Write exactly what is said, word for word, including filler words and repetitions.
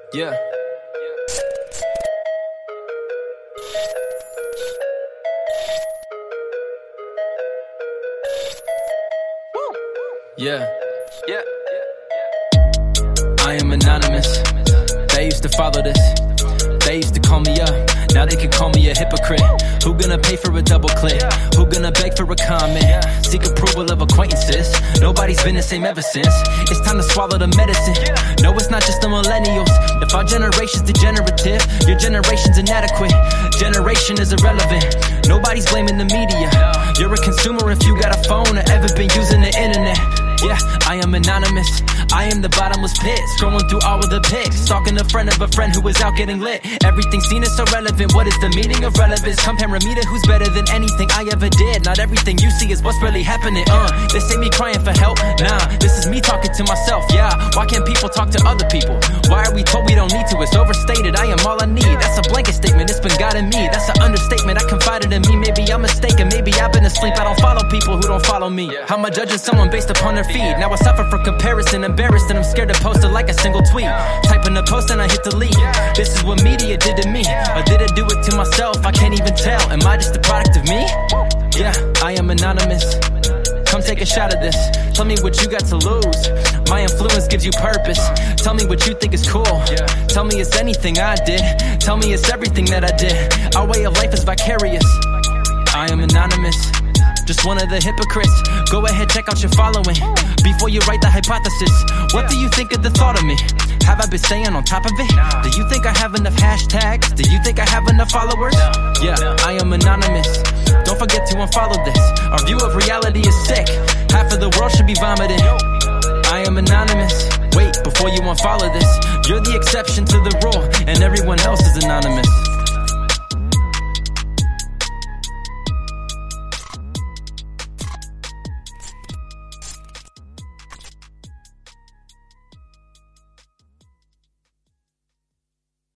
Yeah. Yeah. Yeah. I am anonymous. They used to follow this. They used to call me up. Now they can call me a hypocrite. Who gonna pay for a double click? Who gonna beg for a comment? Seek approval of acquaintances. Nobody's been the same ever since. It's time to swallow the medicine. No, it's not just the millennials. If our generation's degenerative, your generation's inadequate. Generation is irrelevant. Nobody's blaming the media. You're a consumer if you got a phone or ever been using the internet. Yeah, I am anonymous. I am the bottomless pit, scrolling through all of the pics, stalking a friend of a friend who was out getting lit. Everything seen is so relevant. What is the meaning of relevance? Comparing me to who's better than anything I ever did. Not everything you see is what's really happening. Uh, this ain't me crying for help. Nah, this is me talking to myself. Yeah, why can't people talk to other people? Why are we told we don't need to? It's overstated. I am all I need. That's a blanket statement. It's been God in me. That's an understatement. I confided in me. Maybe I'm mistaken. Maybe I've been asleep. I don't follow people who don't follow me. How am I judging someone based upon their feed? Now I suffer from comparison, embarrassed, and I'm scared to post it like a single tweet. Typing a post and I hit delete. This is what media did to me. Or did I do it to myself? I can't even tell. Am I just a product of me? Yeah, I am anonymous. Come take a shot of this. Tell me what you got to lose. My influence gives you purpose. Tell me what you think is cool. Tell me it's anything I did. Tell me it's everything that I did. Our way of life is vicarious. I am anonymous. Just one of the hypocrites. Go ahead, check out your following before you write the hypothesis. What do you think of the thought of me? Have I been staying on top of it? Do you think I have enough hashtags? Do you think I have enough followers? Yeah, I am anonymous. Don't forget to unfollow this. Our view of reality is sick. Half of the world should be vomiting. I am anonymous. Wait, before you unfollow this, you're the exception to the rule, and everyone else is anonymous.